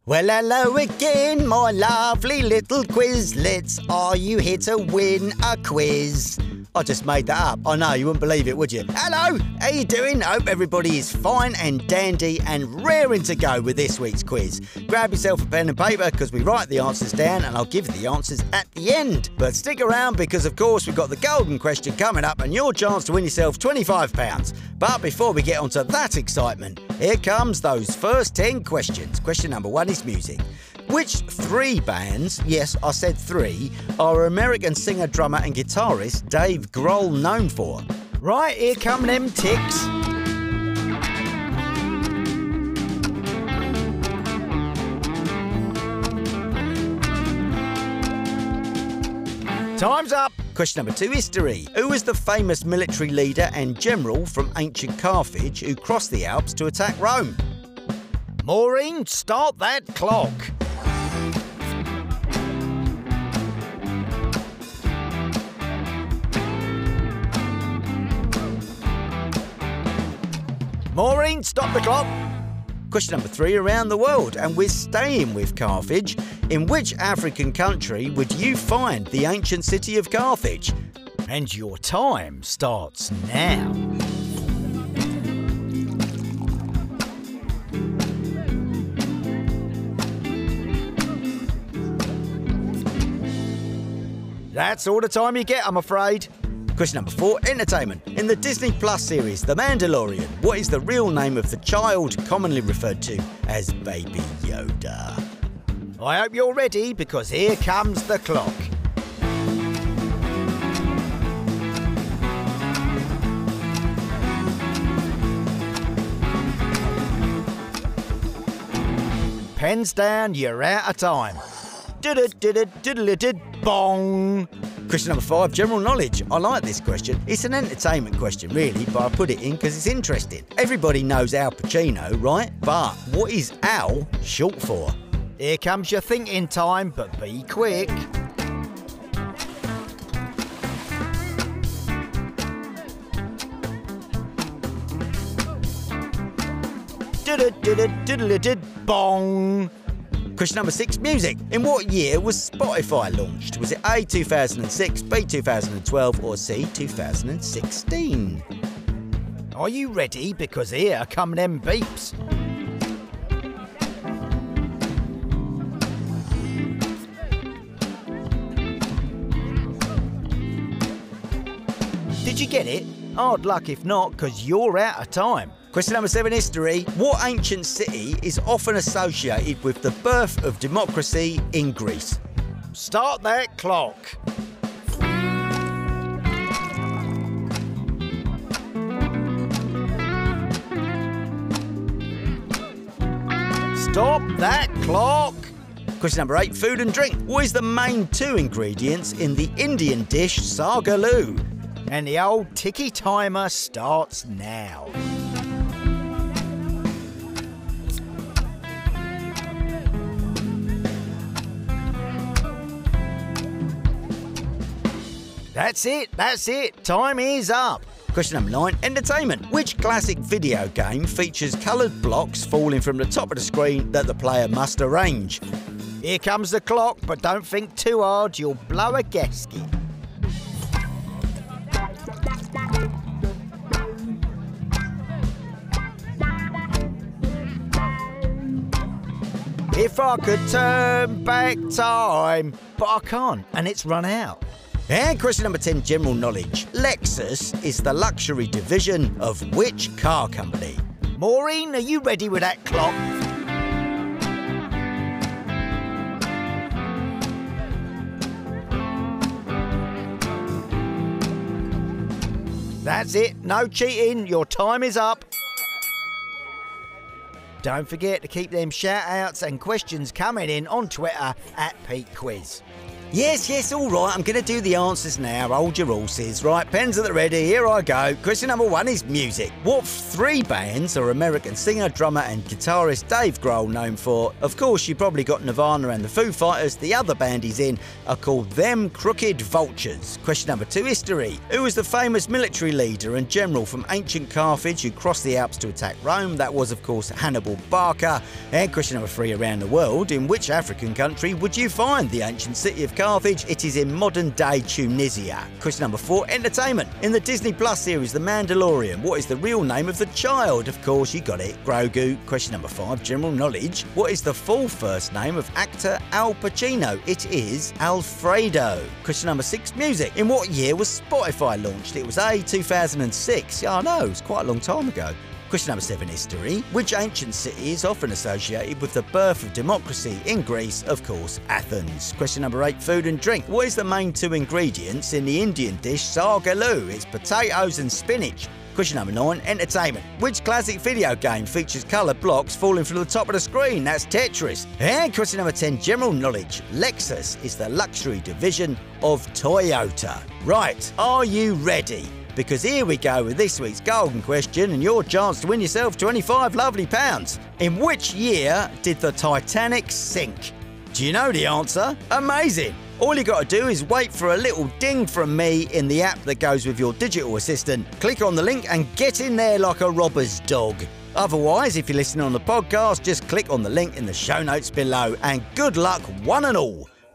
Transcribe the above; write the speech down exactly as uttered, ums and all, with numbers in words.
Well, hello again, my lovely little Quizlets. Are you here to win a quiz? I just made that up. I know, you wouldn't believe it, would you? Hello, how you doing? Hope everybody is fine and dandy and raring to go with this week's quiz. Grab yourself a pen and paper because we write the answers down and I'll give the answers at the end. But stick around because, of course, we've got the golden question coming up and your chance to win yourself twenty-five pounds. But before we get onto that excitement, here comes those first ten questions. Question number one is music. Which three bands, yes, I said three, are American singer, drummer and guitarist Dave Grohl known for? Right, here come them ticks. Time's up. Question number two, history. Who was the famous military leader and general from ancient Carthage who crossed the Alps to attack Rome? Maureen, start that clock. Maureen, stop the clock. Question number three, around the world, and we're staying with Carthage. In which African country would you find the ancient city of Carthage? And your time starts now. That's all the time you get, I'm afraid. Question number four, entertainment. In the Disney Plus series The Mandalorian, what is the real name of the child commonly referred to as Baby Yoda? I hope you're ready because here comes the clock. Pens down, you're out of time. Did-it-did-it-did-it-did, bong. Question number five, general knowledge. I like this question. It's an entertainment question, really, but I put it in because it's interesting. Everybody knows Al Pacino, right? But what is Al short for? Here comes your thinking time, but be quick. Did-it-did-it-did-it-did, bong. Question number six, music. In what year was Spotify launched? Was it A, two thousand six, B, two thousand twelve, or C, two thousand sixteen? Are you ready? Because here come them beeps. Did you get it? Hard luck if not, because you're out of time. Question number seven, history. What ancient city is often associated with the birth of democracy in Greece? Start that clock. Stop that clock. Question number eight, food and drink. What is the main two ingredients in the Indian dish sagaloo? And the old ticky timer starts now. That's it, that's it. Time is up. Question number nine, entertainment. Which classic video game features coloured blocks falling from the top of the screen that the player must arrange? Here comes the clock, but don't think too hard, you'll blow a gasket. If I could turn back time, but I can't, and it's run out. And question number ten, general knowledge. Lexus is the luxury division of which car company? Maureen, are you ready with that clock? That's it, no cheating, your time is up. Don't forget to keep them shout-outs and questions coming in on Twitter at Pete Quiz. Yes, yes, all right. I'm going to do the answers now. Hold your horses. Right, pens at the ready. Here I go. Question number one is music. What three bands are American singer, drummer and guitarist Dave Grohl known for? Of course, you probably got Nirvana and the Foo Fighters. The other band he's in are called Them Crooked Vultures. Question number two, history. Who was the famous military leader and general from ancient Carthage who crossed the Alps to attack Rome? That was, of course, Hannibal Barca. And question number three, around the world. In which African country would you find the ancient city of Carthage? Carthage, it is in modern-day Tunisia. Question number four, entertainment. In the Disney Plus series The Mandalorian, what is the real name of the child? Of course, you got it, Grogu. Question number five, general knowledge. What is the full first name of actor Al Pacino? It is Alfredo. Question number six, music. In what year was Spotify launched? It was A, two thousand six. Yeah, I know, it's quite a long time ago. Question number seven, history. Which ancient city is often associated with the birth of democracy in Greece? Of course, Athens. Question number eight, food and drink. What is the main two ingredients in the Indian dish sagaloo? It's potatoes and spinach. Question number nine, entertainment. Which classic video game features coloured blocks falling from the top of the screen? That's Tetris. And question number ten, general knowledge. Lexus is the luxury division of Toyota. Right, are you ready? Because here we go with this week's golden question and your chance to win yourself twenty-five lovely pounds. In which year did the Titanic sink? Do you know the answer? Amazing! All you got to do is wait for a little ding from me in the app that goes with your digital assistant. Click on the link and get in there like a robber's dog. Otherwise, if you're listening on the podcast, just click on the link in the show notes below. And good luck, one and all.